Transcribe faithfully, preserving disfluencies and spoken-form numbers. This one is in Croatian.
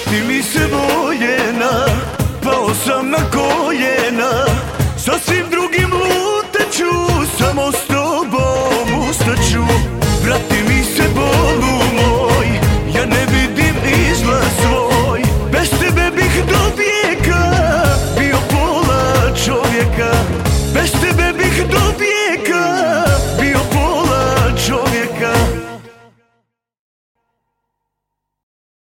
Vrati mi se voljena, pao sam na koljena, sasvim drugim luteću, samo s tobom ustaću. Vrati mi se bolu moj, ja ne vidim izlaz svoj, bez tebe bih do vijeka bio pola čovjeka, bez tebe bih do